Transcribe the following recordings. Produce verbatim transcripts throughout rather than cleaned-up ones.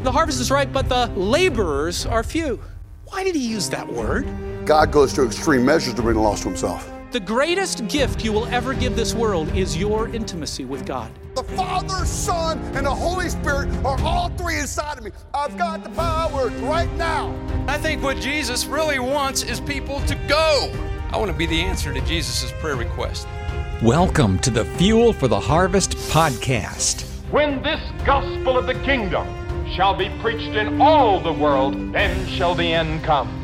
The harvest is ripe, but the laborers are few. Why did he use that word? God goes to extreme measures to bring the lost to himself. The greatest gift you will ever give this world is your intimacy with God. The Father, Son, and the Holy Spirit are all three inside of me. I've got the power right now. I think what Jesus really wants is people to go. I want to be the answer to Jesus' prayer request. Welcome to the Fuel for the Harvest podcast. When this gospel of the kingdom shall be preached in all the world, then shall the end come.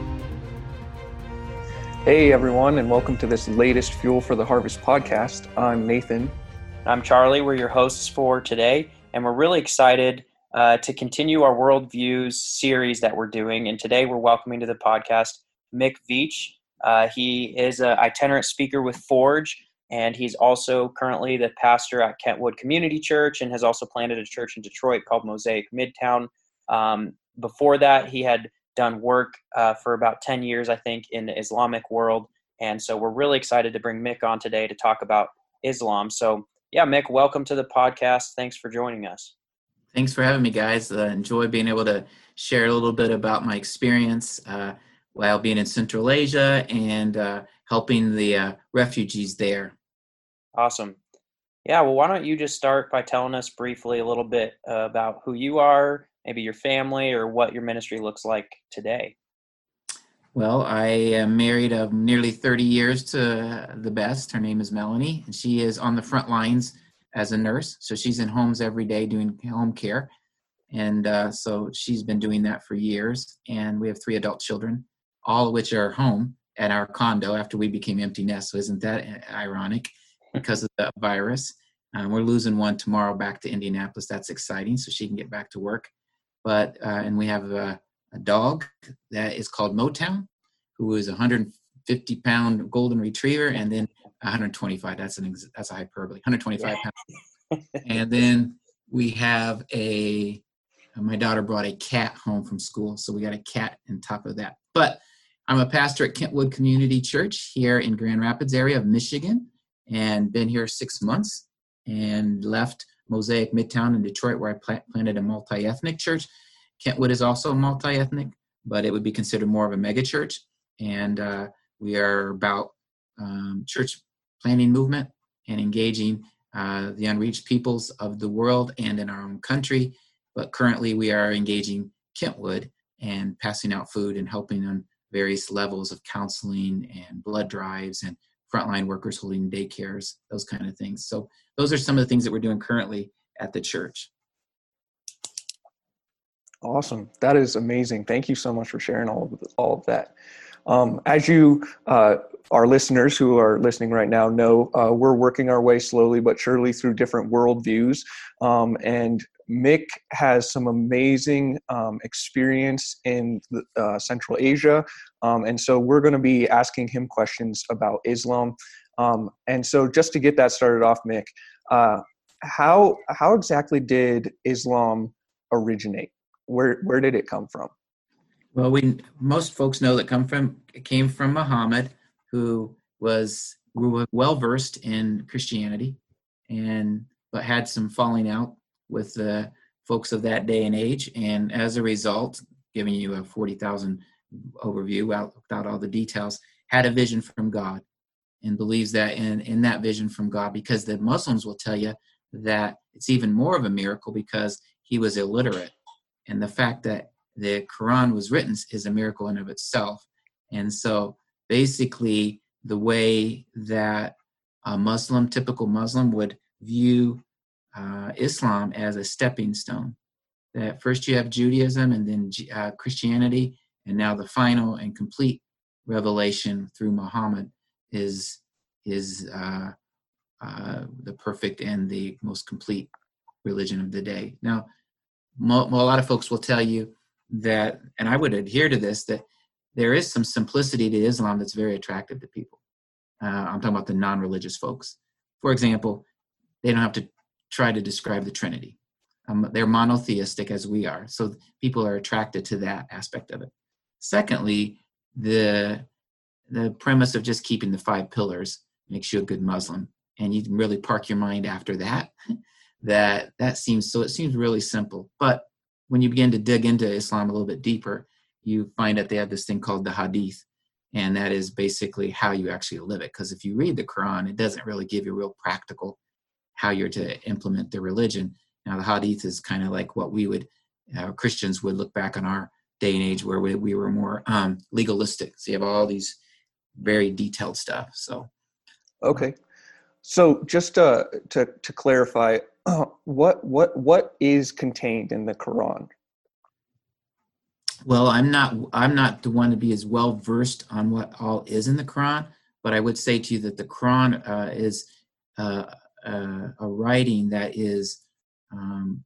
Hey everyone, and welcome to this latest Fuel for the Harvest podcast. I'm Nathan. I'm Charlie. We're your hosts for today, and we're really excited uh, to continue our Worldviews series that we're doing. And today we're welcoming to the podcast Mick Veach. Uh, he is an itinerant speaker with Forge, and he's also currently the pastor at Kentwood Community Church and has also planted a church in Detroit called Mosaic Midtown. Um, before that, he had done work uh, for about ten years, I think, in the Islamic world. And so we're really excited to bring Mick on today to talk about Islam. So yeah, Mick, welcome to the podcast. Thanks for joining us. Thanks for having me, guys. Uh, enjoy being able to share a little bit about my experience uh, while being in Central Asia and uh, helping the uh, refugees there. Awesome. Yeah, well, why don't you just start by telling us briefly a little bit uh, about who you are, maybe your family, or what your ministry looks like today. Well, I am married of nearly thirty years to the best. Her name is Melanie, and she is on the front lines as a nurse. So she's in homes every day doing home care. And uh, so she's been doing that for years. And we have three adult children, all of which are home at our condo after we became empty nest. So isn't that ironic because of the virus? Um, we're losing one tomorrow back to Indianapolis. That's exciting. So she can get back to work. But, uh, and we have a, a dog that is called Motown, who is a one hundred fifty pound golden retriever, and then one hundred twenty-five. That's an ex- that's a hyperbole. one hundred twenty-five pounds. And then we have a. My daughter brought a cat home from school, so we got a cat on top of that. But I'm a pastor at Kentwood Community Church here in Grand Rapids area of Michigan, and been here six months, and left Mosaic Midtown in Detroit, where I plant, planted a multi-ethnic church. Kentwood is also multi-ethnic, but it would be considered more of a mega church. And uh, we are about um, church planting movement and engaging uh, the unreached peoples of the world and in our own country. But currently we are engaging Kentwood and passing out food and helping on various levels of counseling and blood drives and frontline workers holding daycares, those kind of things. So those are some of the things that we're doing currently at the church. Awesome. That is amazing. Thank you so much for sharing all of all of that. Um, as you, uh, our listeners who are listening right now know, uh, we're working our way slowly but surely through different worldviews. Um, and Mick has some amazing um, experience in uh, Central Asia. Um, and so we're going to be asking him questions about Islam. Um, and so just to get that started off, Mick, uh, how how exactly did Islam originate? Where where did it come from? Well, we most folks know that come from it came from Muhammad, who was well versed in Christianity, and but had some falling out with the folks of that day and age, and as a result, giving you a forty thousand overview without, without all the details, had a vision from God, and believes that in in that vision from God, because the Muslims will tell you that it's even more of a miracle because he was illiterate, and the fact that the Quran was written is a miracle in of itself. And so basically the way that a Muslim, typical Muslim, would view uh, Islam as a stepping stone. That first you have Judaism and then uh, Christianity, and now the final and complete revelation through Muhammad is, is uh, uh, the perfect and the most complete religion of the day. Now, mo- a lot of folks will tell you that, and I would adhere to this, that there is some simplicity to Islam that's very attractive to people. Uh, I'm talking about the non-religious folks. For example, they don't have to try to describe the Trinity. Um, they're monotheistic as we are, so people are attracted to that aspect of it. Secondly, the the premise of just keeping the five pillars makes you a good Muslim, and you can really park your mind after that. That that seems so. It seems really simple, but when you begin to dig into Islam a little bit deeper, you find that they have this thing called the Hadith, and that is basically how you actually live it. Because if you read the Quran, it doesn't really give you real practical how you're to implement the religion. Now, the Hadith is kind of like what we would, uh, Christians would look back on our day and age where we, we were more um, legalistic. So you have all these very detailed stuff. So, okay. So just uh, to to clarify, uh, what what what is contained in the Quran? Well, I'm not I'm not the one to be as well versed on what all is in the Quran, but I would say to you that the Quran uh, is uh, uh, a writing that is, um,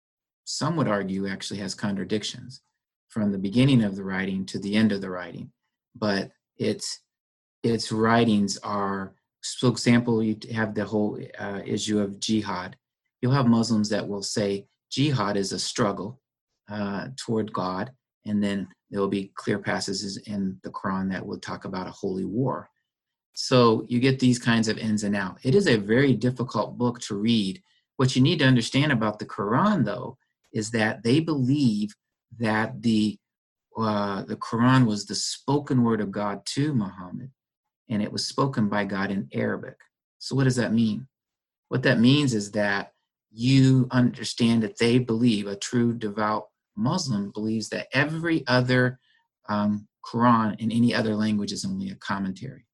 some would argue, actually has contradictions from the beginning of the writing to the end of the writing. But its its writings are, for example, you have the whole uh, issue of jihad. You'll have Muslims that will say jihad is a struggle uh, toward God. And then there will be clear passages in the Quran that will talk about a holy war. So you get these kinds of ins and outs. It is a very difficult book to read. What you need to understand about the Quran, though, is that they believe that the uh, the Quran was the spoken word of God to Muhammad, and it was spoken by God in Arabic. So what does that mean? What that means is that you understand that they believe, a true devout Muslim believes, that every other um, Quran in any other language is only a commentary.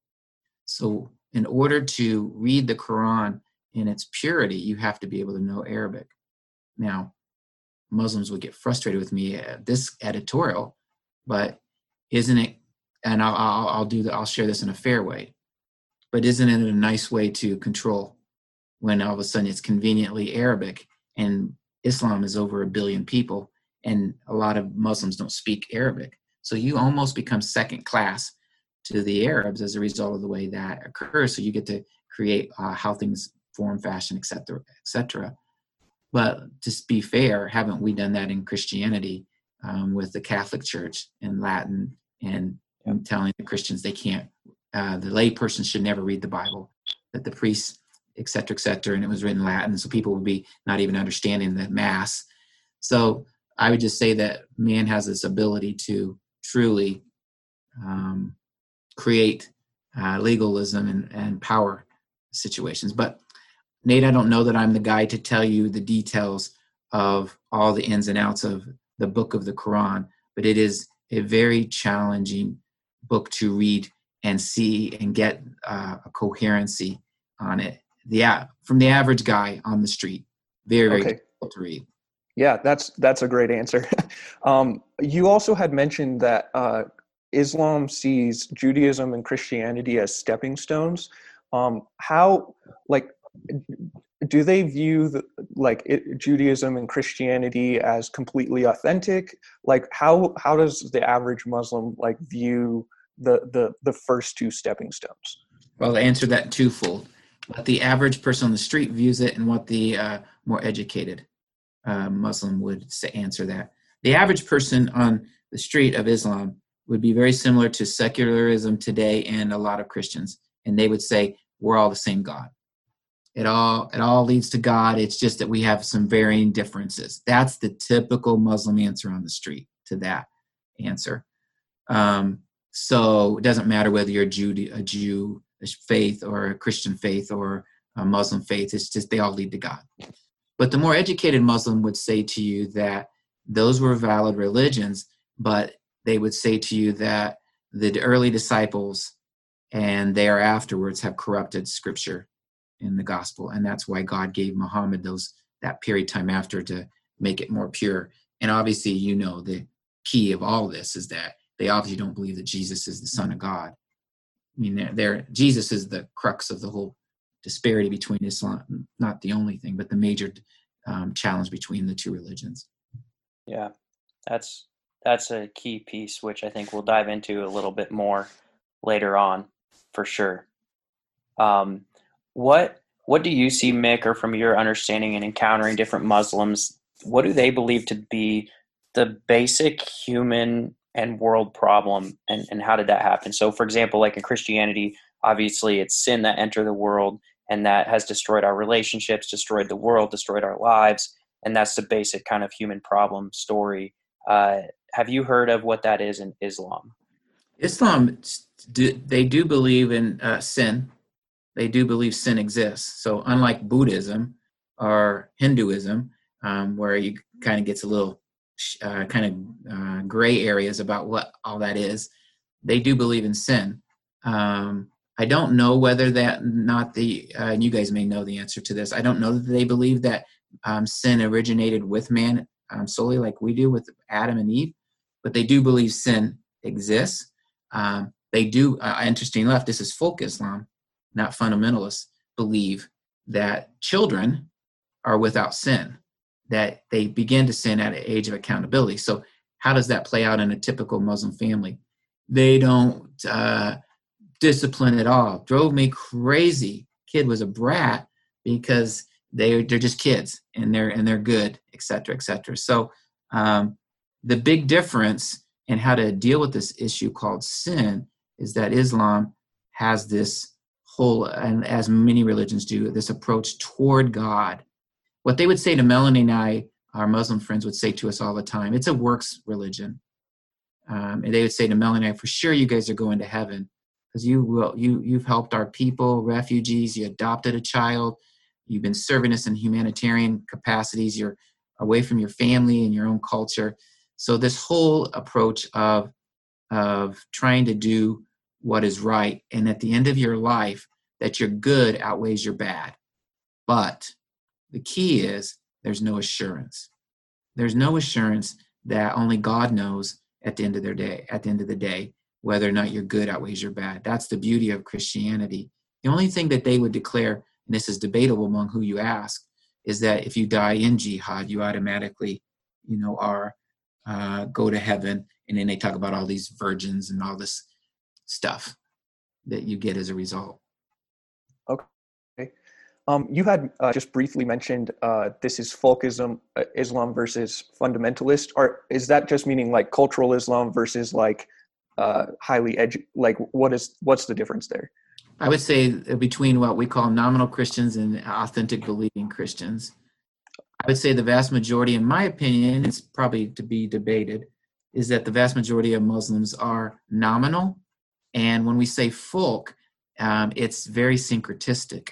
So in order to read the Quran in its purity, you have to be able to know Arabic. Now, Muslims would get frustrated with me at this editorial, but isn't it, and I'll, I'll, I'll do that, I'll share this in a fair way, but isn't it a nice way to control when all of a sudden it's conveniently Arabic and Islam is over a billion people and a lot of Muslims don't speak Arabic. So you almost become second class to the Arabs as a result of the way that occurs. So you get to create uh, how things form, fashion, et cetera, et cetera. But to be fair, haven't we done that in Christianity um, with the Catholic Church in Latin and, and telling the Christians they can't, uh, the lay person should never read the Bible, that the priests, et cetera, et cetera, and it was written in Latin, so people would be not even understanding the Mass. So I would just say that man has this ability to truly um, create uh, legalism and, and power situations. But Nate, I don't know that I'm the guy to tell you the details of all the ins and outs of the book of the Quran, but it is a very challenging book to read and see and get uh, a coherency on it. Yeah, from the average guy on the street, very, very Okay. difficult to read. Yeah, that's that's a great answer. um, you also had mentioned that uh, Islam sees Judaism and Christianity as stepping stones. Um, how, like, do they view the, like it, Judaism and Christianity as completely authentic? Like, how how does the average Muslim like view the the the first two stepping stones? Well, to answer that twofold, what the average person on the street views it and what the uh, more educated uh, Muslim would say, answer that. The average person on the street of Islam would be very similar to secularism today and a lot of Christians. And they would say, we're all the same God. It all it all leads to God. It's just that we have some varying differences. That's the typical Muslim answer on the street to that answer. Um, so it doesn't matter whether you're a Jew, a Jew faith or a Christian faith or a Muslim faith. It's just they all lead to God. But the more educated Muslim would say to you that those were valid religions, but they would say to you that the early disciples and there afterwards have corrupted scripture in the gospel. And that's why God gave Muhammad those that period of time after to make it more pure. And obviously, you know, the key of all this is that they obviously don't believe that Jesus is the Son of God. I mean, they're, they're, Jesus is the crux of the whole disparity between Islam, not the only thing, but the major um, challenge between the two religions. Yeah, that's that's a key piece, which I think we'll dive into a little bit more later on, for sure. Um, what what do you see, Mick, or from your understanding and encountering different Muslims, what do they believe to be the basic human and world problem, and, and how did that happen? So, for example, like in Christianity, obviously it's sin that entered the world, and that has destroyed our relationships, destroyed the world, destroyed our lives. and that's the basic kind of human problem story. Uh, have you heard of what that is in Islam? Islam, do, they do believe in uh, sin. They do believe sin exists. So unlike Buddhism or Hinduism, um, where you kind of gets a little uh, kind of uh, gray areas about what all that is, they do believe in sin. Um, I don't know whether that not the, uh, and you guys may know the answer to this. I don't know that they believe that um, sin originated with man um, solely like we do with Adam and Eve, but they do believe sin exists. Um, they do, uh, interesting enough, this is folk Islam, not fundamentalists, believe that children are without sin, that they begin to sin at an age of accountability. So how does that play out in a typical Muslim family? They don't uh, discipline at all. Drove me crazy. Kid was a brat because they they're just kids and they're and they're good, et cetera, et cetera. So um, the big difference in how to deal with this issue called sin is that Islam has this whole, and as many religions do, this approach toward God. What they would say to Melanie and I, our Muslim friends would say to us all the time, it's a works religion. Um, and they would say to Melanie and I, for sure you guys are going to heaven because you will, you, you've helped our people, refugees, you adopted a child, you've been serving us in humanitarian capacities, you're away from your family and your own culture. So this whole approach of, of trying to do what is right, and at the end of your life, that your good outweighs your bad. But the key is there's no assurance. There's no assurance that only God knows at the end of their day, at the end of the day, whether or not your good outweighs your bad. That's the beauty of Christianity. The only thing that they would declare, and this is debatable among who you ask, is that if you die in jihad, you automatically, you know, are uh, go to heaven. And then they talk about all these virgins and all this stuff that you get as a result. Okay. Um, you had uh, just briefly mentioned uh, this is folk Islam, uh, Islam versus fundamentalist. Or is that just meaning like cultural Islam versus like uh, highly edu- like what is what's the difference there? I would say between what we call nominal Christians and authentic believing Christians. I would say the vast majority, in my opinion, it's probably to be debated, is that the vast majority of Muslims are nominal. And when we say folk, um, it's very syncretistic.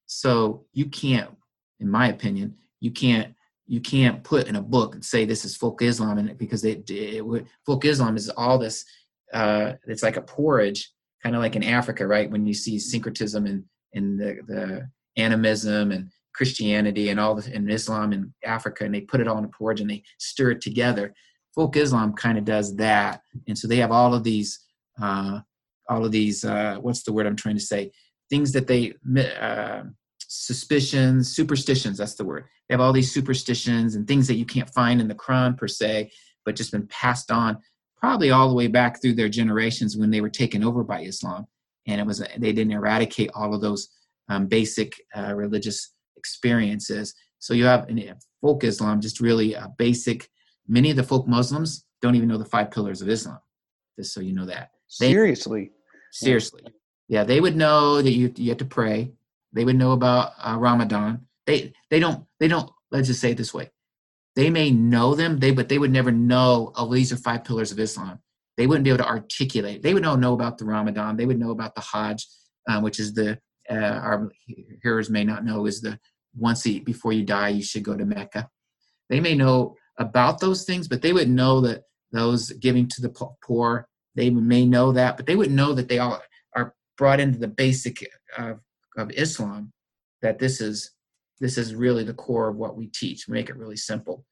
So you can't, in my opinion, you can't you can't put in a book and say this is folk Islam, and because it, it, it folk Islam is all this. Uh, it's like a porridge, kind of like in Africa, right? When you see syncretism and in, in the, the animism and Christianity and all the in Islam in Africa, and they put it all in a porridge and they stir it together. Folk Islam kind of does that, and so they have all of these. Uh, all of these, uh, what's the word I'm trying to say? Things that they, uh, suspicions, superstitions, that's the word. They have all these superstitions and things that you can't find in the Quran per se, but just been passed on probably all the way back through their generations when they were taken over by Islam. And it was, they didn't eradicate all of those um, basic uh, religious experiences. So you have in folk Islam, just really a basic, many of the folk Muslims don't even know the five pillars of Islam, just so you know that. They, seriously seriously yeah they would know that you you have to pray. They would know about uh, Ramadan. They they don't they don't let's just say it this way, they may know them they but they would never know, oh, these are five pillars of Islam. They wouldn't be able to articulate. They would know know about the Ramadan. They would know about the Hajj, uh, which is the uh, our hearers may not know is the once a, before you die you should go to Mecca. They may know about those things, but they would know that those giving to the poor, they may know that, but they wouldn't know that they all are brought into the basic of, of Islam, that this is this is really the core of what we teach. We make it really simple.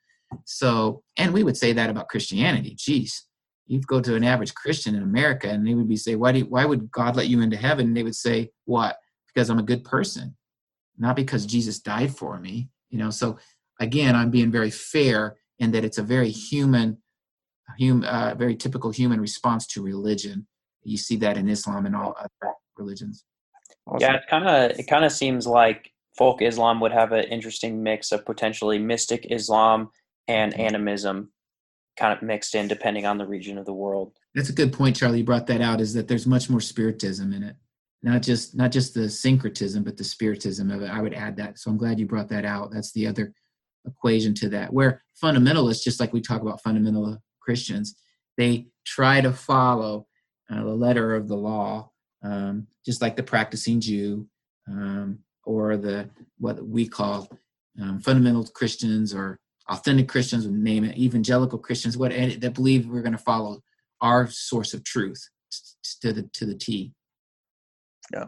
So, and we would say that about Christianity. Geez, you'd go to an average Christian in America and they would be say, why do you, why would God let you into heaven? And they would say, what? Because I'm a good person, not because Jesus died for me. You know, so again, I'm being very fair in that it's a very human Hum, uh, very typical human response to religion. You see that in Islam and all other religions. Awesome. Yeah, it kind of it kind of seems like folk Islam would have an interesting mix of potentially mystic Islam and animism, kind of mixed in depending on the region of the world. That's a good point, Charlie. You brought that out. Is that there's much more spiritism in it, not just not just the syncretism, but the spiritism of it. I would add that. So I'm glad you brought that out. That's the other equation to that. Where fundamentalists, just like we talk about fundamental Christians, they try to follow uh, the letter of the law, um, just like the practicing Jew, um, or the what we call um, fundamental Christians or authentic Christians, we name it, evangelical Christians, what that believe we're going to follow our source of truth to the to the T. Yeah.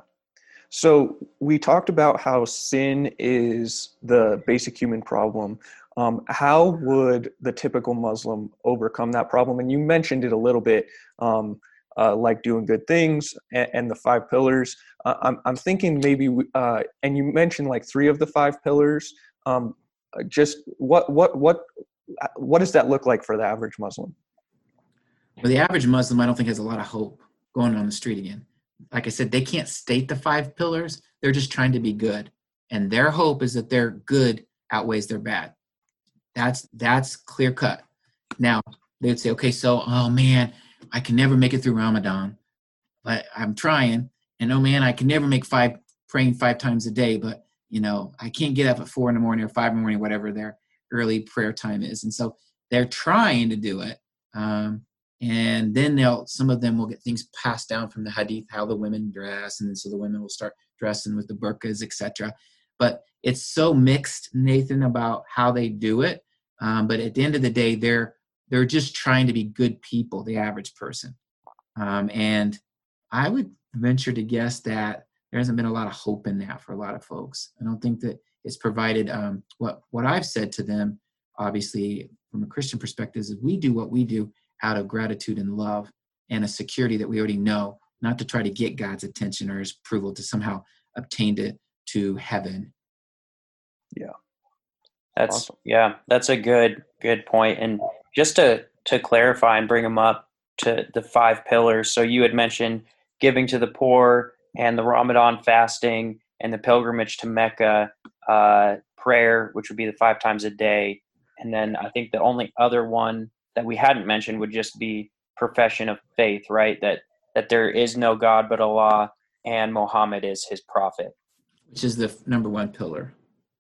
So we talked about how sin is the basic human problem. Um, how would the typical Muslim overcome that problem? And you mentioned it a little bit, um, uh, like doing good things and, and the five pillars. Uh, I'm, I'm thinking maybe, uh, and you mentioned like three of the five pillars. Um, just what what what what does that look like for the average Muslim? Well, the average Muslim, I don't think, has a lot of hope going on the street again. Like I said, they can't state the five pillars. They're just trying to be good. And their hope is that their good outweighs their bad. That's that's clear cut. Now, they'd say, okay, so, oh man, I can never make it through Ramadan, but I'm trying. And oh man, I can never make five, praying five times a day, but you know, I can't get up at four in the morning or five in the morning, whatever their early prayer time is. And so they're trying to do it. Um, And then they'll, some of them will get things passed down from the hadith, how the women dress. And then so the women will start dressing with the burqas, et cetera. But it's so mixed, Nathan, about how they do it. Um, but at the end of the day, they're, they're just trying to be good people, the average person. Um, and I would venture to guess that there hasn't been a lot of hope in that for a lot of folks. I don't think that it's provided um, what, what I've said to them, obviously, from a Christian perspective, is we do what we do out of gratitude and love and a security that we already know, not to try to get God's attention or his approval to somehow obtain it to heaven. Yeah. That's, awesome. yeah, that's a good, good point. And just to, to clarify and bring them up to the five pillars. So you had mentioned giving to the poor and the Ramadan fasting and the pilgrimage to Mecca, uh, prayer, which would be the five times a day. And then I think the only other one that we hadn't mentioned would just be profession of faith, right? That that there is no God but Allah and Muhammad is his prophet. Which is the f- number one pillar.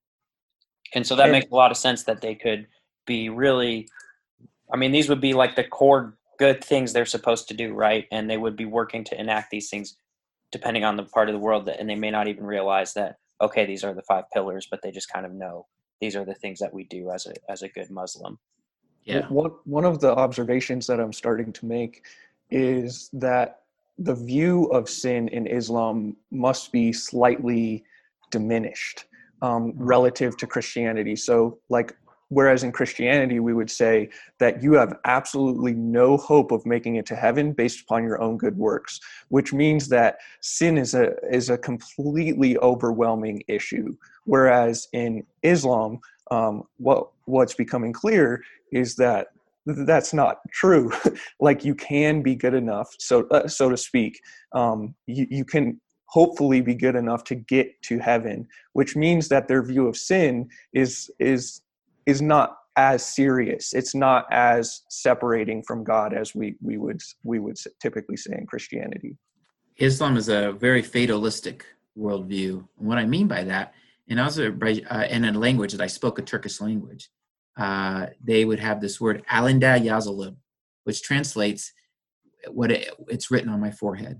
And so that makes a lot of sense that they could be really, I mean, these would be like the core good things they're supposed to do, right? And they would be working to enact these things depending on the part of the world that, and they may not even realize that, okay, these are the five pillars, but they just kind of know these are the things that we do as a as a good Muslim. Yeah. One, one of the observations that I'm starting to make is that the view of sin in Islam must be slightly diminished um, relative to Christianity. So like, whereas in Christianity, we would say that you have absolutely no hope of making it to heaven based upon your own good works, which means that sin is a, is a completely overwhelming issue. Whereas in Islam, um, what, what's becoming clear is that that's not true. Like you can be good enough, so uh, so to speak. Um, you, you can hopefully be good enough to get to heaven, which means that their view of sin is is is not as serious. It's not as separating from God as we we would we would typically say in Christianity. Islam is a very fatalistic worldview. And what I mean by that, and also uh, in a language that I spoke, a Turkish language, uh, they would have this word "Alinda Yazılım," which translates what it, it's written on my forehead,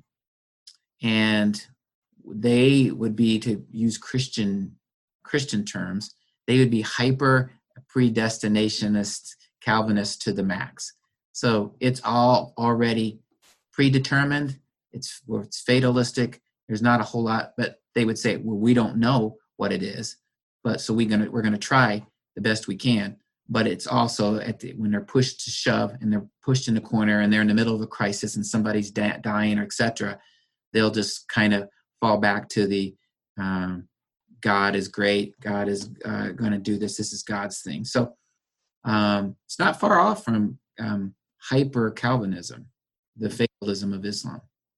and they would be, to use Christian Christian terms, they would be hyper predestinationist Calvinist to the max. So it's all already predetermined. It's it's fatalistic. There's not a whole lot, but they would say, well, we don't know what it is, but so we're gonna we're gonna try the best we can. But it's also at the, when they're pushed to shove and they're pushed in the corner and they're in the middle of a crisis and somebody's da- dying or et cetera, they'll just kind of fall back to the um, God is great. God is uh, going to do this. This is God's thing. So um, it's not far off from um, hyper Calvinism, the fatalism of Islam.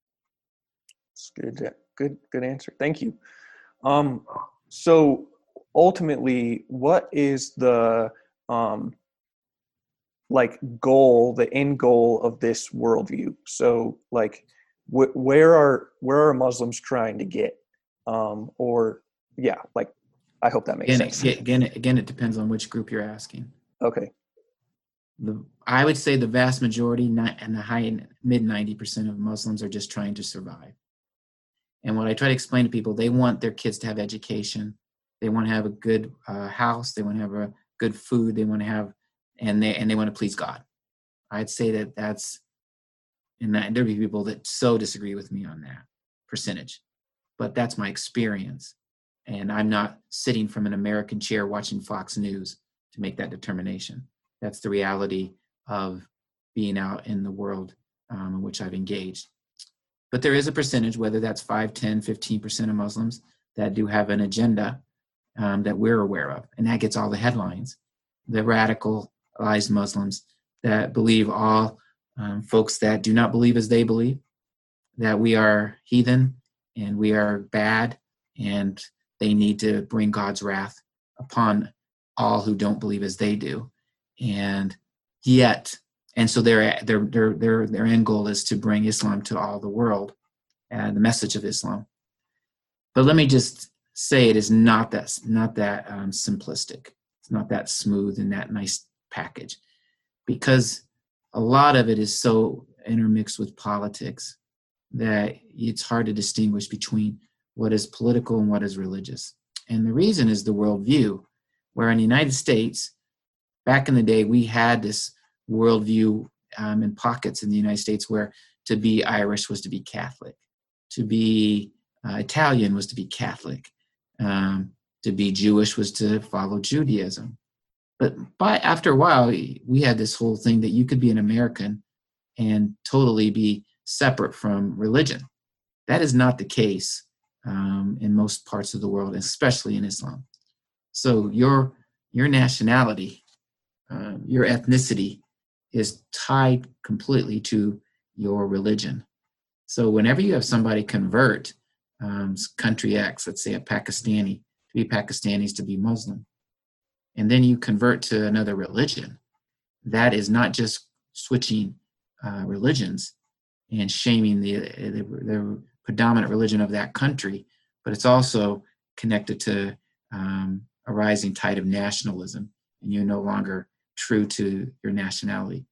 It's good, good, good answer. Thank you. Um, so ultimately, what is the um, like goal, the end goal of this worldview? So like, wh- where are where are Muslims trying to get? Um, or yeah, like I hope that makes Again, sense. it, again, it- again, it depends on which group you're asking. Okay. The, I would say the vast majority, not, and the high mid ninety percent of Muslims are just trying to survive. And what I try to explain to people, they want their kids to have education. They want to have a good uh, house. They want to have a good food. They want to have, and they and they want to please God. I'd say that that's, and that, there'll be people that so disagree with me on that percentage, but that's my experience. And I'm not sitting from an American chair watching Fox News to make that determination. That's the reality of being out in the world um, in which I've engaged. But there is a percentage, whether that's five, ten, fifteen percent of Muslims that do have an agenda um, that we're aware of. And that gets all the headlines. The radicalized Muslims that believe all um, folks that do not believe as they believe, that we are heathen and we are bad and they need to bring God's wrath upon all who don't believe as they do. And yet, and so their their their their their end goal is to bring Islam to all the world, and the message of Islam. But let me just say, it is not that not that um, simplistic. It's not that smooth and that nice package, because a lot of it is so intermixed with politics that it's hard to distinguish between what is political and what is religious. And the reason is the worldview, where in the United States, back in the day, we had this worldview um, in pockets in the United States where to be Irish was to be Catholic, to be uh, Italian was to be Catholic, um, to be Jewish was to follow Judaism. But by after a while, we had this whole thing that you could be an American and totally be separate from religion. That is not the case um, in most parts of the world, especially in Islam. So your your nationality, uh, your ethnicity is tied completely to your religion. So whenever you have somebody convert um, country X, let's say a Pakistani, to be Pakistanis to be Muslim, and then you convert to another religion, that is not just switching uh, religions and shaming the, the, the predominant religion of that country, but it's also connected to um, a rising tide of nationalism, and you're no longer true to your nationality.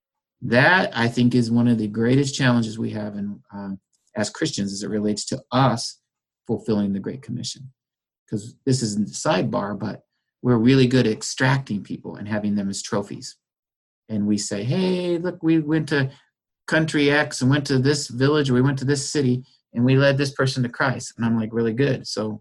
That, I think, is one of the greatest challenges we have in, um, as Christians as it relates to us fulfilling the Great Commission. Because this isn't the sidebar, but we're really good at extracting people and having them as trophies. And we say, hey, look, we went to country X and went to this village, or we went to this city, and we led this person to Christ. And I'm like, really good. So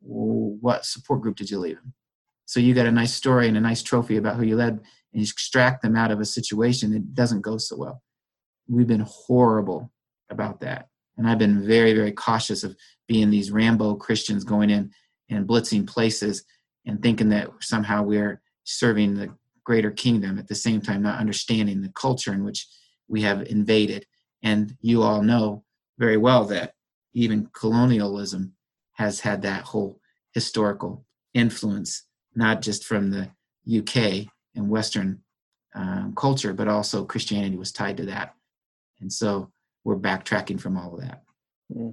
what support group did you leave him? So you got a nice story and a nice trophy about who you led, and you extract them out of a situation that doesn't go so well. We've been horrible about that. And I've been very, very cautious of being these Rambo Christians going in and blitzing places and thinking that somehow we're serving the greater kingdom, at the same time not understanding the culture in which we have invaded. And you all know very well that even colonialism has had that whole historical influence, not just from the U K and Western um, culture, but also Christianity was tied to that. And so we're backtracking from all of that. Mm.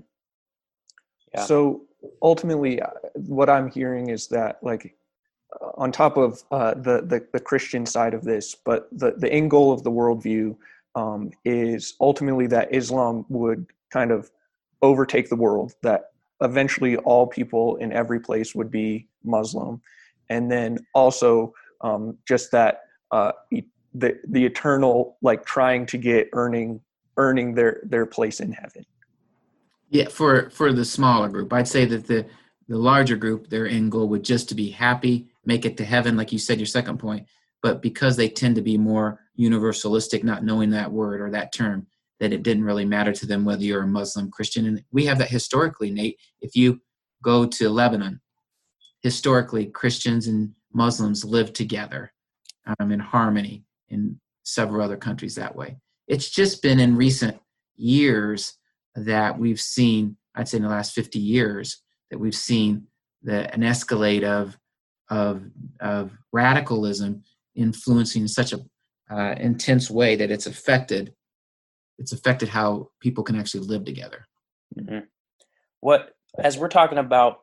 Yeah. So ultimately, uh, what I'm hearing is that, like, uh, on top of uh, the, the the Christian side of this, but the, the end goal of the worldview um, is ultimately that Islam would kind of overtake the world, that eventually all people in every place would be Muslim. And then also um, just that uh, the the eternal, like, trying to get earning earning their, their place in heaven. Yeah, for, for the smaller group, I'd say that the, the larger group, their end goal would just to be happy, make it to heaven, like you said, your second point. But because they tend to be more universalistic, not knowing that word or that term, that it didn't really matter to them whether you're a Muslim, Christian. And we have that historically, Nate. If you go to Lebanon, historically, Christians and Muslims live together um, in harmony, in several other countries that way. It's just been in recent years that we've seen, I'd say in the last fifty years, that we've seen the, an escalate of, of, of radicalism influencing in such a uh, intense way that it's affected, it's affected how people can actually live together. Mm-hmm. What, as we're talking about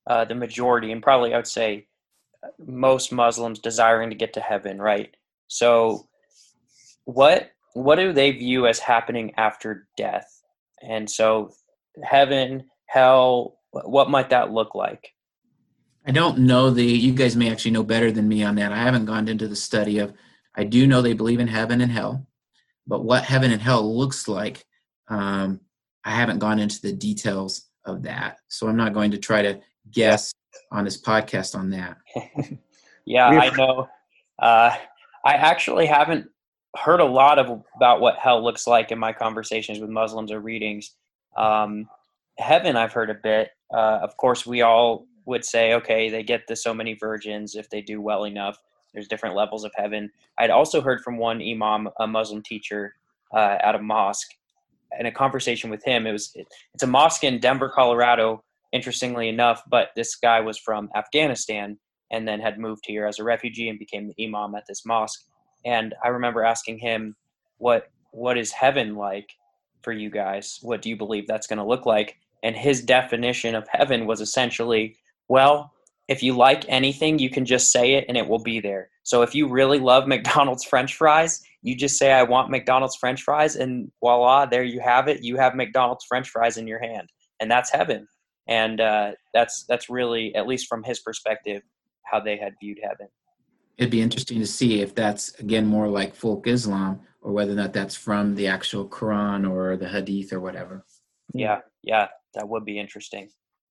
uh, the majority, and probably I would say most Muslims desiring to get to heaven, right? So what what do they view as happening after death? And so heaven, hell, what might that look like? I don't know the, you guys may actually know better than me on that. I haven't gone into the study of, I do know they believe in heaven and hell, but what heaven and hell looks like, um, I haven't gone into the details of that. So I'm not going to try to guess on this podcast on that. Yeah, I know. Uh, I actually haven't heard a lot of about what hell looks like in my conversations with Muslims or readings. Um, heaven, I've heard a bit. Uh, of course, we all would say, okay, they get the so many virgins if they do well enough. There's different levels of heaven. I'd also heard from one imam, a Muslim teacher uh, at a mosque, in a conversation with him. It was it, it's a mosque in Denver, Colorado, interestingly enough, but this guy was from Afghanistan and then had moved here as a refugee and became the imam at this mosque. And I remember asking him, what what is heaven like for you guys? What do you believe that's going to look like? And his definition of heaven was essentially, well, if you like anything, you can just say it and it will be there. So if you really love McDonald's French fries, you just say, I want McDonald's French fries, and voila, there you have it. You have McDonald's French fries in your hand, and that's heaven. And uh, that's that's really, at least from his perspective, how they had viewed heaven. It'd be interesting to see if that's, again, more like folk Islam, or whether or not that's from the actual Quran or the Hadith or whatever. Yeah, yeah, that would be interesting.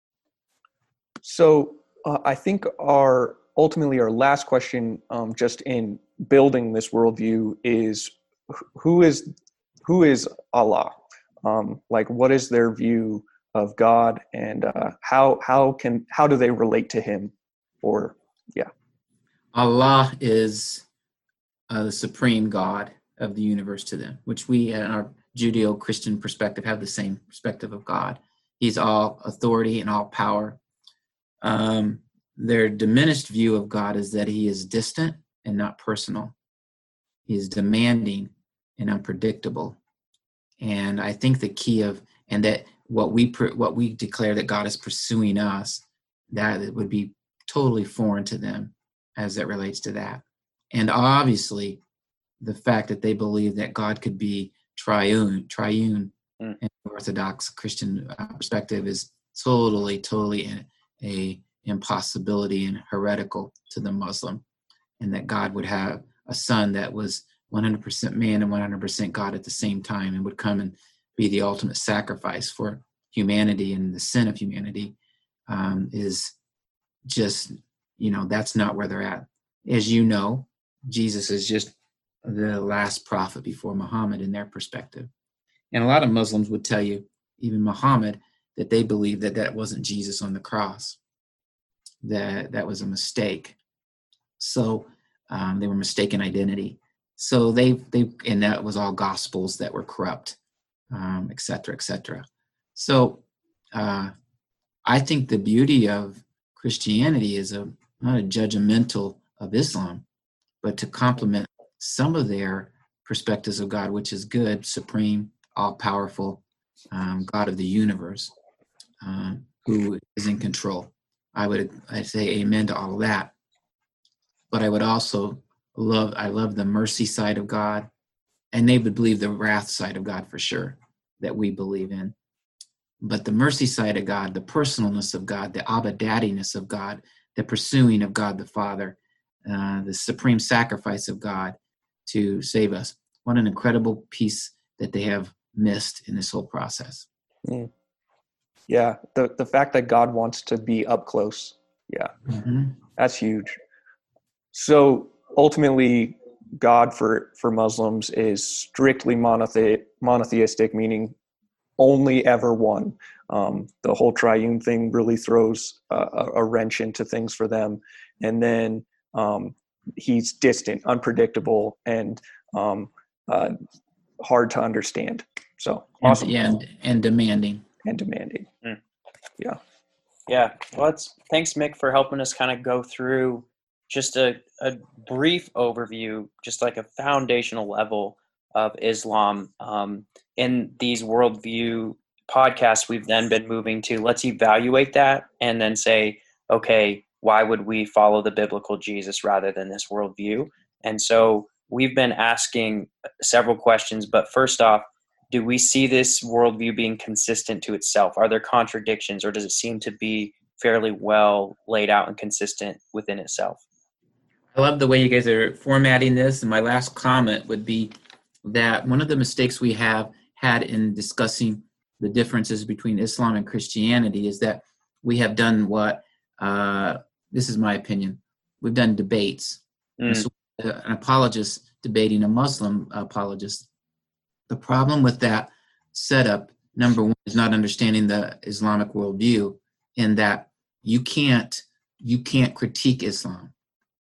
So uh, I think our ultimately our last question, um, just in building this worldview, is who is who is Allah? Um, like, what is their view of God, and uh, how how can how do they relate to Him? Or yeah, Allah is uh, the supreme God of the universe to them, which we in our Judeo-Christian perspective have the same perspective of God. He's all authority and all power. Um, their diminished view of God is that he is distant and not personal. He is demanding and unpredictable. And I think the key of, and that what we what we declare that God is pursuing us, that it would be totally foreign to them as it relates to that. And obviously, the fact that they believe that God could be triune, triune mm. in the Orthodox Christian uh, perspective is totally, totally a, a impossibility and heretical to the Muslim, and that God would have a son that was one hundred percent man and one hundred percent God at the same time, and would come and be the ultimate sacrifice for humanity and the sin of humanity, um, is just, you know, that's not where they're at. As you know, Jesus is just the last prophet before Muhammad in their perspective. And a lot of Muslims would tell you, even Muhammad, that they believe that that wasn't Jesus on the cross, that that was a mistake. So um, they were mistaken identity. So they, they, and that was all gospels that were corrupt, um, et cetera, et cetera. So uh, I think the beauty of Christianity is a not a judgmental of Islam, but to complement some of their perspectives of God, which is good, supreme, all-powerful, um, God of the universe, uh, who is in control. I would I'd say amen to all of that. But I would also love, I love the mercy side of God, and they would believe the wrath side of God for sure, that we believe in. But the mercy side of God, the personalness of God, the Abba Daddiness of God, the pursuing of God the Father, uh, the supreme sacrifice of God to save us. What an incredible piece that they have missed in this whole process. Mm. Yeah, the, the fact that God wants to be up close, yeah, mm-hmm. That's huge. So ultimately, God for, for Muslims is strictly monothe- monotheistic, meaning only ever one. Um, the whole triune thing really throws a, a wrench into things for them. And then um, he's distant, unpredictable, and um, uh, hard to understand. So awesome. And, and demanding. And demanding. Mm. Yeah. Yeah. Well, it's, thanks, Mick, for helping us kind of go through just a, a brief overview, just like a foundational level of Islam um, in these worldview podcast, we've then been moving to let's evaluate that and then say, okay, why would we follow the biblical Jesus rather than this worldview? And so we've been asking several questions, but first off, do we see this worldview being consistent to itself? Are there contradictions, or does it seem to be fairly well laid out and consistent within itself? I love the way you guys are formatting this. And my last comment would be that one of the mistakes we have had in discussing the differences between Islam and Christianity is that we have done what, uh, this is my opinion, we've done debates. Mm. So, uh, an apologist debating a Muslim apologist. The problem with that setup, number one, is not understanding the Islamic worldview, in that you can't you can't critique Islam.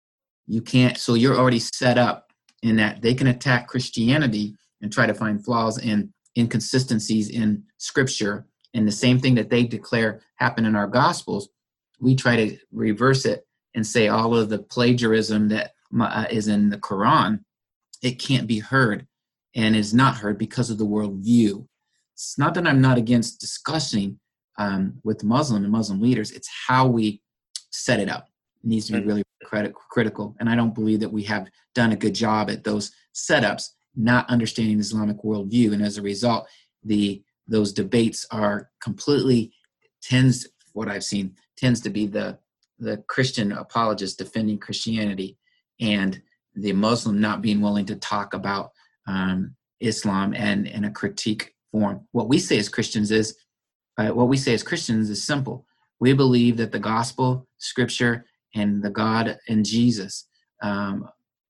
You can't. So you're already set up in that they can attack Christianity and try to find flaws and inconsistencies in Scripture, and the same thing that they declare happen in our Gospels, we try to reverse it and say all of the plagiarism that uh, is in the Quran, it can't be heard and is not heard because of the worldview. It's not that I'm not against discussing um, with Muslim and Muslim leaders. It's how we set it up. It needs to be really credit, critical. And I don't believe that we have done a good job at those setups, not understanding the Islamic worldview. And as a result, the those debates are completely, tends, what I've seen, tends to be the, the Christian apologist defending Christianity and the Muslim not being willing to talk about um, Islam and in a critique form. What we say as Christians is, uh, what we say as Christians is simple. We believe that the gospel, Scripture, and the God and Jesus um,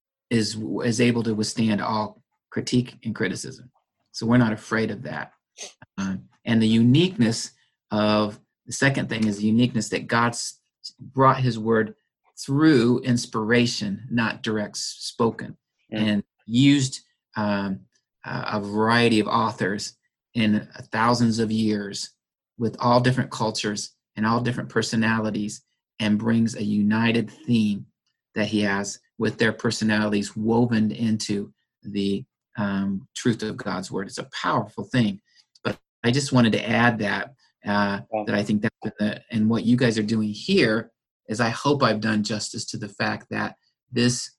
is is able to withstand all critique and criticism. So we're not afraid of that. Um, and the uniqueness of, the second thing is the uniqueness that God's brought his word through inspiration, not direct spoken, mm. and used um, a variety of authors in thousands of years with all different cultures and all different personalities, and brings a united theme that he has with their personalities woven into the um, truth of God's word. It's a powerful thing. But I just wanted to add that, uh, that I think that, the, and what you guys are doing here is, I hope I've done justice to the fact that this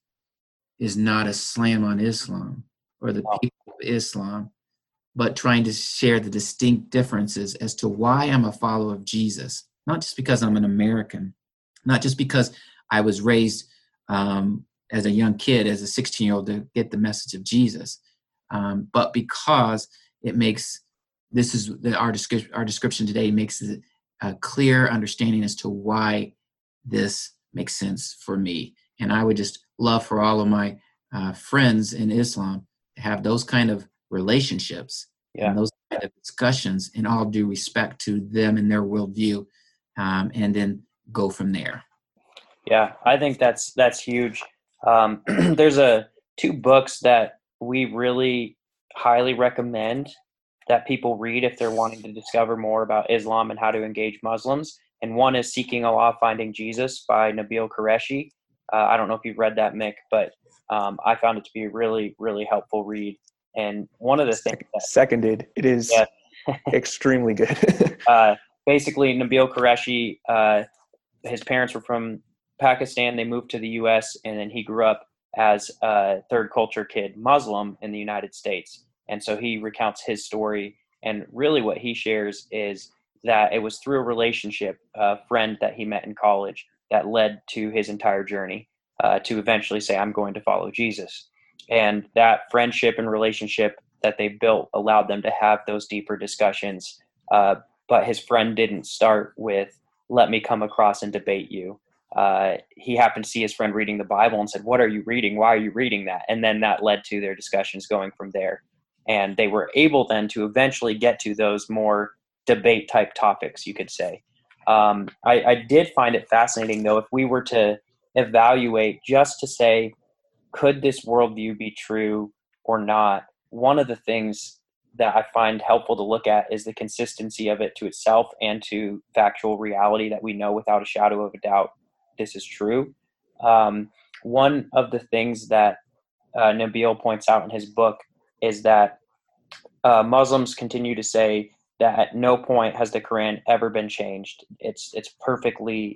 is not a slam on Islam or the people of Islam, but trying to share the distinct differences as to why I'm a follower of Jesus, not just because I'm an American, not just because I was raised um, as a young kid, as a sixteen-year-old, to get the message of Jesus, um, but because it makes, this is the, our, descri- our description today makes a clear understanding as to why this makes sense for me. And I would just love for all of my uh, friends in Islam to have those kind of relationships, yeah. and those kind of discussions, in all due respect to them and their worldview, um, and then go from there. Yeah, I think that's that's huge. Um, there's a two books that we really highly recommend that people read if they're wanting to discover more about Islam and how to engage Muslims. And one is Seeking Allah, Finding Jesus by Nabil Qureshi. Uh, I don't know if you've read that, Mick, but um, I found it to be a really, really helpful read. And one of the things that, seconded, it is yeah. extremely good. uh, basically, Nabil Qureshi, uh, his parents were from Pakistan. They moved to the U S, and then he grew up as a third culture kid, Muslim, in the United States. And so he recounts his story. And really what he shares is that it was through a relationship, a friend that he met in college, that led to his entire journey uh, to eventually say, I'm going to follow Jesus. And that friendship and relationship that they built allowed them to have those deeper discussions. Uh, but his friend didn't start with, let me come across and debate you. Uh, he happened to see his friend reading the Bible and said, what are you reading? Why are you reading that? And then that led to their discussions going from there. And they were able then to eventually get to those more debate type topics, you could say. Um, I, I did find it fascinating, though, if we were to evaluate just to say, could this worldview be true or not? One of the things that I find helpful to look at is the consistency of it to itself and to factual reality that we know without a shadow of a doubt this is true. Um, one of the things that uh, Nabil points out in his book is that uh, Muslims continue to say that at no point has the Quran ever been changed. It's it's perfectly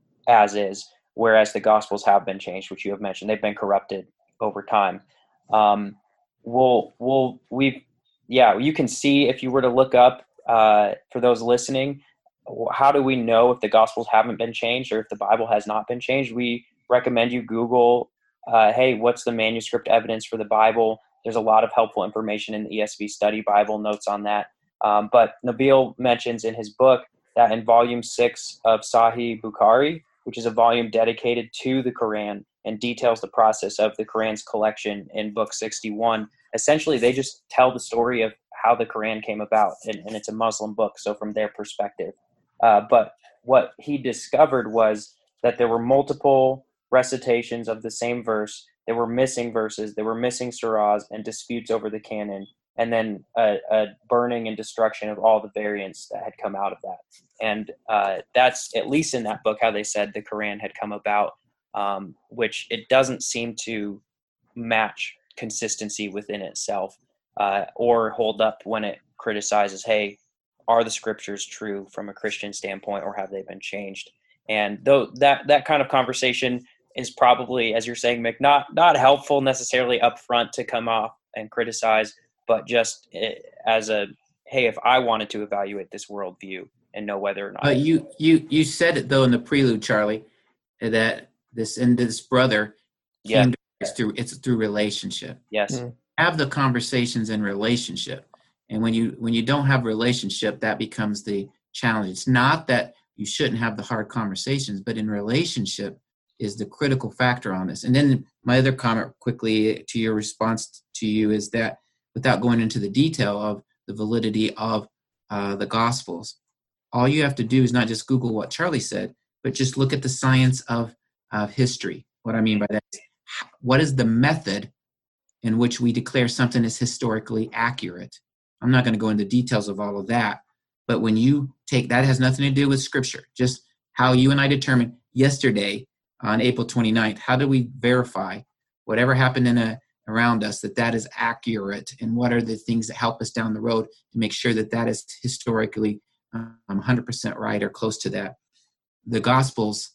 as is, whereas the Gospels have been changed, which you have mentioned. They've been corrupted over time. Um, we'll, we'll, we've, yeah, you can see if you were to look up, uh, for those listening, how do we know if the Gospels haven't been changed or if the Bible has not been changed? We recommend you Google, uh, hey, what's the manuscript evidence for the Bible? There's a lot of helpful information in the E S V Study Bible, notes on that. Um, but Nabil mentions in his book that in volume six of Sahih Bukhari, which is a volume dedicated to the Quran and details the process of the Quran's collection in book sixty-one. Essentially, they just tell the story of how the Quran came about, and, and it's a Muslim book, so from their perspective. Uh, but what he discovered was that there were multiple recitations of the same verse. There were missing verses, there were missing surahs, and disputes over the canon, and then a, a burning and destruction of all the variants that had come out of that. And uh, that's, at least in that book, how they said the Quran had come about, um, which it doesn't seem to match consistency within itself, uh, or hold up when it criticizes, hey, are the scriptures true from a Christian standpoint, or have they been changed? And though that, that kind of conversation is probably, as you're saying, Mick, not, not helpful necessarily up front to come off and criticize, but just as a, hey, if I wanted to evaluate this worldview and know whether or not. But you, you, you said it though in the prelude, Charlie, that this and this brother yeah. came to it's through it's through relationship. Yes. Mm. Have the conversations in relationship. And when you when you don't have relationship, that becomes the challenge. It's not that you shouldn't have the hard conversations, but in relationship is the critical factor on this. And then my other comment quickly to your response to you is that, without going into the detail of the validity of uh, the Gospels, all you have to do is not just Google what Charlie said, but just look at the science of, of history. What I mean by that is, what is the method in which we declare something is historically accurate? I'm not going to go into details of all of that, but when you take, that has nothing to do with scripture, just how you and I determined yesterday on April twenty-ninth, how do we verify whatever happened in a, around us, that that is accurate, and what are the things that help us down the road to make sure that that is historically um, one hundred percent right or close to that. The Gospels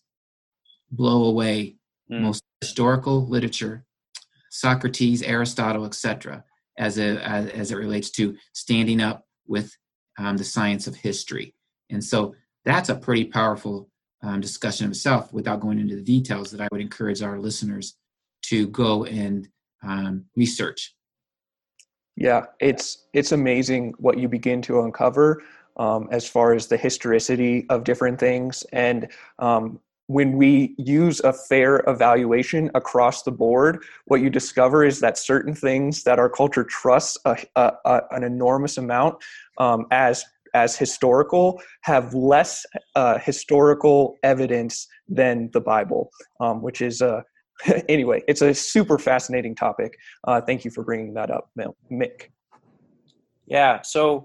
blow away mm. most historical literature, Socrates, Aristotle, et cetera, as, a, as, as it relates to standing up with um, the science of history. And so that's a pretty powerful um, discussion of itself, without going into the details, that I would encourage our listeners to go and um, research. Yeah, it's it's amazing what you begin to uncover um, as far as the historicity of different things. And um, when we use a fair evaluation across the board, what you discover is that certain things that our culture trusts a, a, a, an enormous amount um, as as historical have less uh, historical evidence than the Bible, um, which is a anyway, it's a super fascinating topic. Uh, thank you for bringing that up, Mick. Yeah, so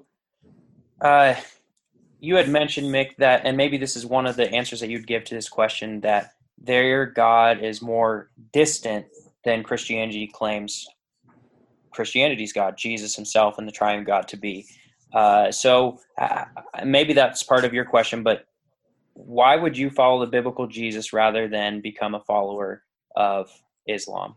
uh, you had mentioned, Mick, that, and maybe this is one of the answers that you'd give to this question, that their God is more distant than Christianity claims Christianity's God, Jesus himself and the triune God, to be. Uh, so uh, maybe that's part of your question, but why would you follow the biblical Jesus rather than become a follower of Islam?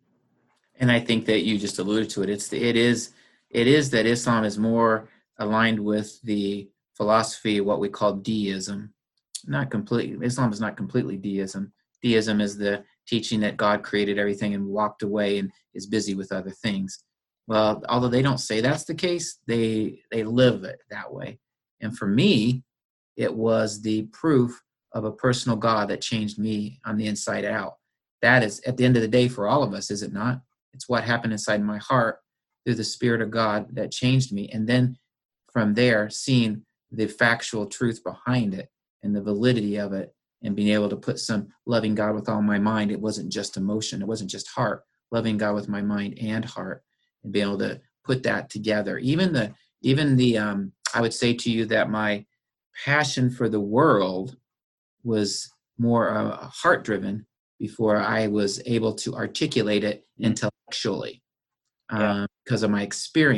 And I think that you just alluded to it. It's the, it is it is that Islam is more aligned with the philosophy, what we call deism. Not completely. Islam is not completely deism. Deism is the teaching that God created everything and walked away and is busy with other things. Well, although they don't say that's the case, they they live it that way. And for me, it was the proof of a personal God that changed me on the inside out. That is, at the end of the day, for all of us, is it not? It's what happened inside my heart through the Spirit of God that changed me. And then from there, seeing the factual truth behind it and the validity of it, and being able to put some loving God with all my mind. It wasn't just emotion. It wasn't just heart. Loving God with my mind and heart, and being able to put that together. Even the, even the, um, I would say to you that my passion for the world was more uh, heart-driven before I was able to articulate it intellectually, um, yeah. because of my experience.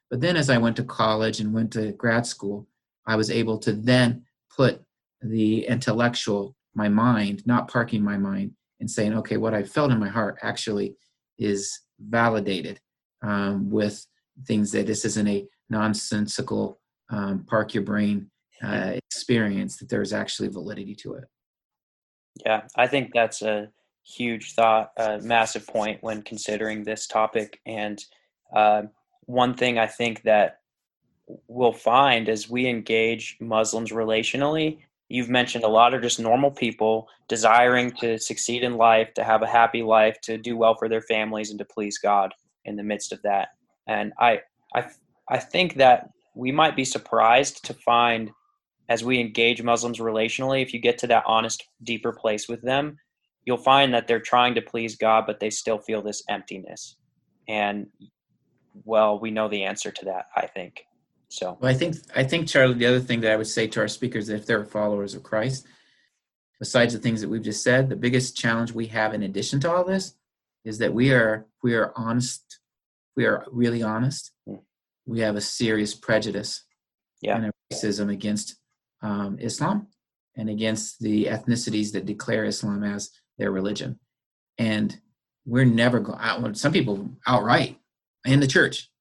But then as I went to college and went to grad school, I was able to then put the intellectual, my mind, not parking my mind and saying, okay, what I felt in my heart actually is validated um, with things that this isn't a nonsensical um, park your brain uh, experience, that there's actually validity to it. Yeah, I think that's a huge thought, a massive point when considering this topic. And uh, one thing I think that we'll find as we engage Muslims relationally, you've mentioned a lot are just normal people desiring to succeed in life, to have a happy life, to do well for their families, and to please God in the midst of that. And I, I, I think that we might be surprised to find, as we engage Muslims relationally, if you get to that honest, deeper place with them, you'll find that they're trying to please God, but they still feel this emptiness. And, well, we know the answer to that, I think. So, well, I think, I think, Charlie, the other thing that I would say to our speakers, if they're followers of Christ, besides the things that we've just said, the biggest challenge we have in addition to all this is that we are, we are honest. We are really honest. We have a serious prejudice yeah. and a racism against um, Islam and against the ethnicities that declare Islam as their religion. And we're never going out. Some people outright in the church,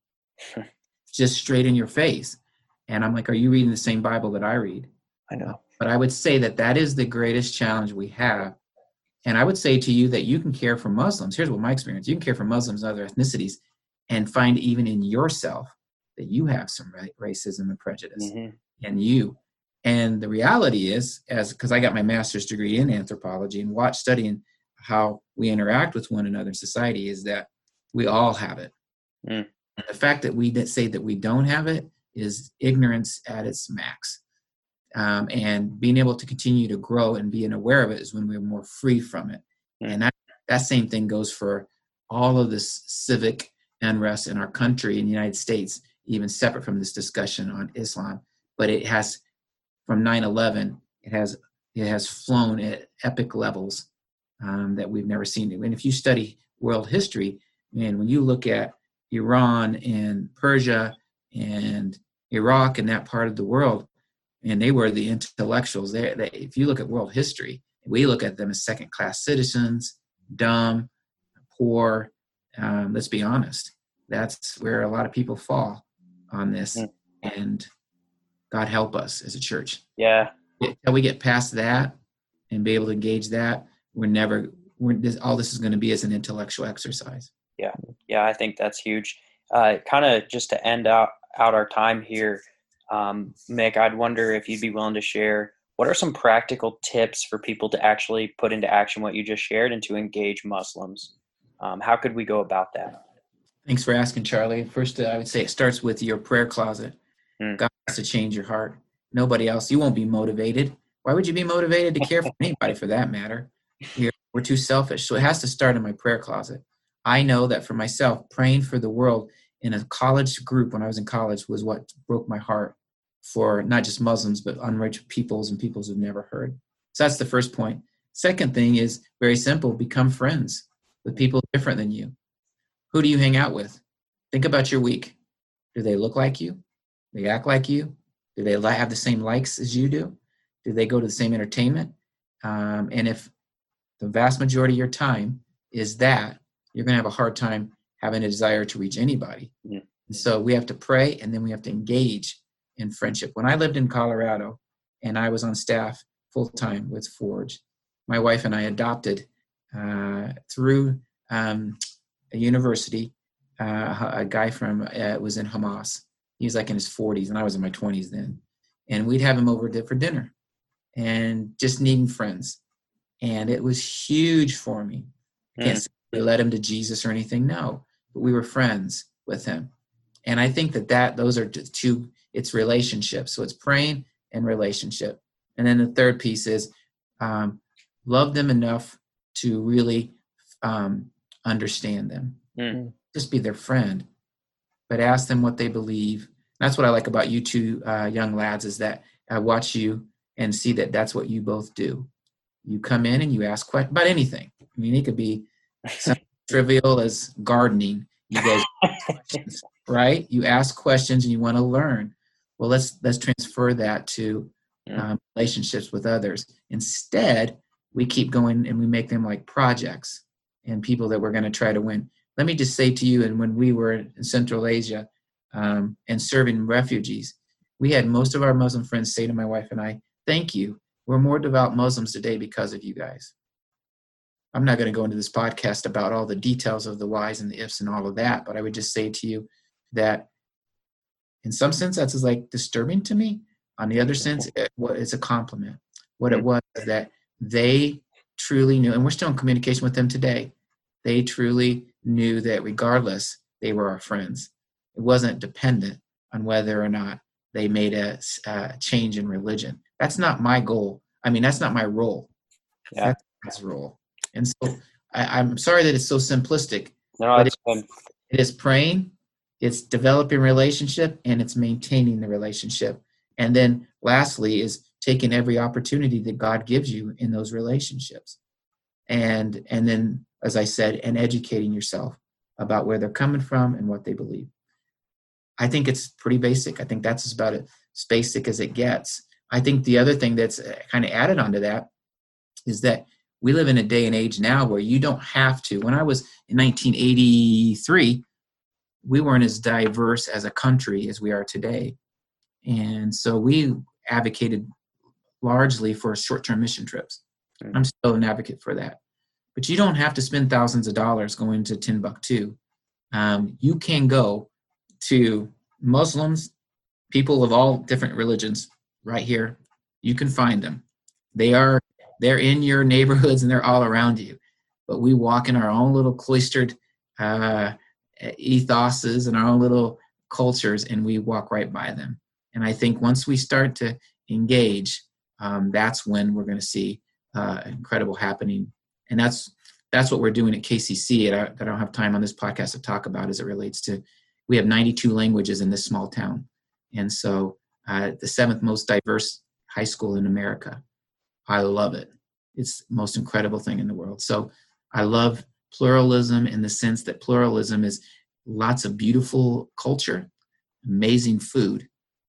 just straight in your face. And I'm like, are you reading the same Bible that I read? I know. But I would say that that is the greatest challenge we have. And I would say to you that you can care for Muslims. Here's what my experience. You can care for Muslims and other ethnicities and find even in yourself that you have some racism and prejudice mm-hmm. in you. And the reality is, as because I got my master's degree in anthropology and watched studying how we interact with one another in society, is that we all have it. Mm. And the fact that we say that we don't have it is ignorance at its max. Um, and being able to continue to grow and being aware of it is when we're more free from it. Mm. And that, that same thing goes for all of this civic unrest in our country in the United States, even separate from this discussion on Islam. But it has, from nine eleven, it has it has flown at epic levels um, that we've never seen. And if you study world history, and when you look at Iran and Persia and Iraq and that part of the world, and they were the intellectuals. They, they, if you look at world history, we look at them as second-class citizens, dumb, poor. Um, let's be honest. That's where a lot of people fall on this. Mm. And God help us as a church. Yeah. Until we get past that and be able to engage that, we're never, we're, this, all this is going to be as an intellectual exercise. Yeah. Yeah, I think that's huge. Uh, kind of just to end out, out our time here, um, Mick, I'd wonder if you'd be willing to share, what are some practical tips for people to actually put into action what you just shared and to engage Muslims? Um, how could we go about that? Thanks for asking, Charlie. First, uh, I would say it starts with your prayer closet. Mm. God has to change your heart. Nobody else. You won't be motivated. Why would you be motivated to care for anybody for that matter? You're, we're too selfish. So it has to start in my prayer closet. I know that for myself, praying for the world in a college group when I was in college was what broke my heart for not just Muslims, but unreached peoples and peoples who've never heard. So that's the first point. Second thing is very simple. Become friends with people different than you. Who do you hang out with? Think about your week. Do they look like you? Do they act like you? Do they have the same likes as you do? Do they go to the same entertainment? Um, and if the vast majority of your time is that, you're going to have a hard time having a desire to reach anybody. Yeah. And so we have to pray, and then we have to engage in friendship. When I lived in Colorado and I was on staff full-time with Forge, my wife and I adopted uh, through um, a university, uh, a guy from, uh, was in Hamas. He was like in his forties, and I was in my twenties then. And we'd have him over for dinner and just needing friends. And it was huge for me. I can't say we led him to Jesus or anything, no. But we were friends with him. And I think that, that those are two, it's relationships. So it's praying and relationship. And then the third piece is um, love them enough to really um, understand them. Mm. Just be their friend, but ask them what they believe. That's what I like about you two uh, young lads, is that I watch you and see that that's what you both do. You come in and you ask questions about anything. I mean, it could be something trivial as gardening. You guys ask questions. right? You ask questions and you want to learn. Well, let's let's transfer that to um, relationships with others. Instead, we keep going and we make them like projects and people that we're going to try to win. Let me just say to you, and when we were in Central Asia um, and serving refugees, we had most of our Muslim friends say to my wife and I, thank you. We're more devout Muslims today because of you guys. I'm not going to go into this podcast about all the details of the whys and the ifs and all of that, but I would just say to you that in some sense, that's like disturbing to me. On the other sense, it, it's a compliment. What it was is that they truly knew, and we're still in communication with them today. They truly knew that regardless, they were our friends. It wasn't dependent on whether or not they made a, a change in religion. That's not my goal. I mean, that's not my role. Yeah. That's his role. And so I, I'm sorry that it's so simplistic. No, but it's it, good. it is praying, it's developing relationship, and it's maintaining the relationship. And then lastly is taking every opportunity that God gives you in those relationships. And and then, as I said, and educating yourself about where they're coming from and what they believe. I think it's pretty basic. I think that's about as basic as it gets. I think the other thing that's kind of added onto that is that we live in a day and age now where you don't have to. When I was in nineteen eighty-three, we weren't as diverse as a country as we are today. And so we advocated largely for short-term mission trips. Mm-hmm. I'm still an advocate for that. But you don't have to spend thousands of dollars going to Timbuktu. Um, you can go to Muslims, people of all different religions right here. You can find them. They are, they're in your neighborhoods and they're all around you. But we walk in our own little cloistered uh, ethoses and our own little cultures, and we walk right by them. And I think once we start to engage, um, that's when we're going to see uh, incredible happening. And that's that's what we're doing at K C C. And I, I don't have time on this podcast to talk about as it relates to, we have ninety-two languages in this small town. And so uh, the seventh most diverse high school in America. I love it. It's the most incredible thing in the world. So I love pluralism in the sense that pluralism is lots of beautiful culture, amazing food,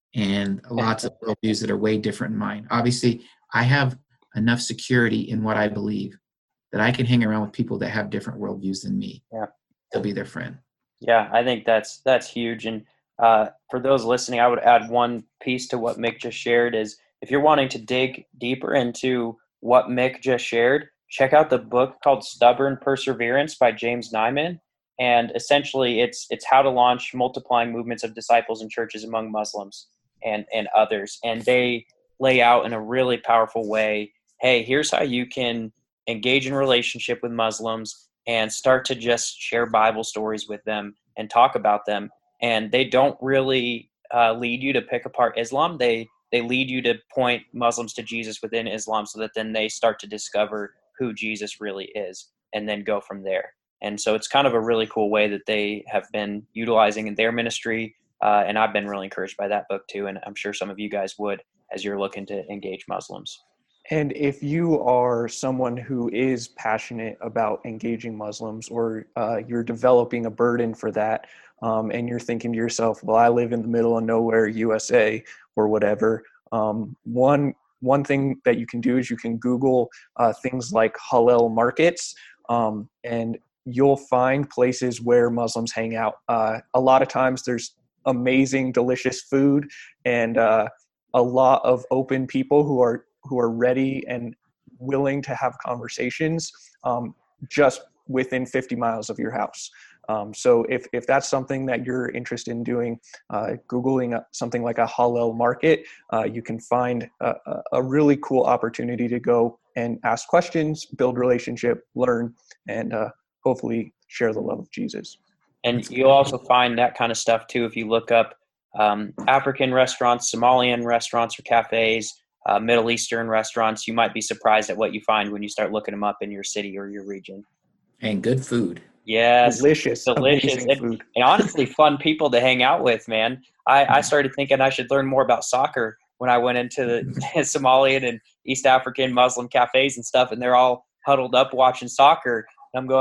and lots of worldviews that are way different than mine. Obviously, I have enough security in what I believe that I can hang around with people that have different worldviews than me. Yeah. They'll be their friend. Yeah, I think that's that's huge. And uh, for those listening, I would add one piece to what Mick just shared is if you're wanting to dig deeper into what Mick just shared, check out the book called Stubborn Perseverance by James Nyman. And essentially, it's it's how to launch multiplying movements of disciples and churches among Muslims and, and others. And they lay out in a really powerful way, hey, here's how you can engage in relationship with Muslims and start to just share Bible stories with them and talk about them. And they don't really uh, lead you to pick apart Islam. They they lead you to point Muslims to Jesus within Islam so that then they start to discover who Jesus really is and then go from there. And so it's kind of a really cool way that they have been utilizing in their ministry. Uh, and I've been really encouraged by that book too. And I'm sure some of you guys would as you're looking to engage Muslims. And if you are someone who is passionate about engaging Muslims, or uh, you're developing a burden for that, um, and you're thinking to yourself, well, I live in the middle of nowhere, U S A, or whatever, um, one one thing that you can do is you can Google uh, things like halal markets, um, and you'll find places where Muslims hang out. Uh, a lot of times there's amazing, delicious food, and uh, a lot of open people who are who are ready and willing to have conversations um, just within fifty miles of your house. Um, so if, if that's something that you're interested in doing, uh, Googling something like a halal market, uh, you can find a, a really cool opportunity to go and ask questions, build relationship, learn, and uh, hopefully share the love of Jesus. And you'll also find that kind of stuff too if you look up um, African restaurants, Somalian restaurants or cafes, Uh, Middle Eastern restaurants. You might be surprised at what you find when you start looking them up in your city or your region. And good food. Yes. Delicious. Delicious. And, food. and honestly, fun people to hang out with, man. I, I started thinking I should learn more about soccer when I went into the Somalian and East African Muslim cafes and stuff, and they're all huddled up watching soccer. And I'm going,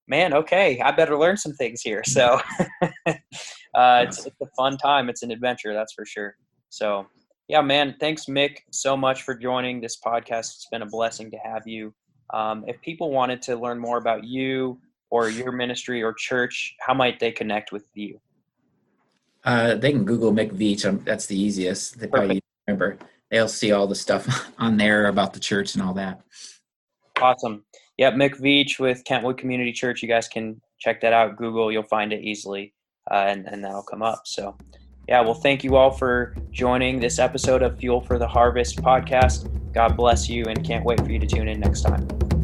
man, okay, I better learn some things here. So uh, it's, it's a fun time. It's an adventure, that's for sure. So yeah, man, thanks, Mick, so much for joining this podcast. It's been a blessing to have you. Um, if people wanted to learn more about you or your ministry or church, how might they connect with you? Uh, they can Google Mick Veach. Um, that's the easiest. They probably remember. They'll see all the stuff on there about the church and all that. Awesome. Yeah, Mick Veach with Kentwood Community Church. You guys can check that out. Google, you'll find it easily, uh, and, and that'll come up. So, yeah, well, thank you all for joining this episode of Fuel for the Harvest podcast. God bless you, and can't wait for you to tune in next time.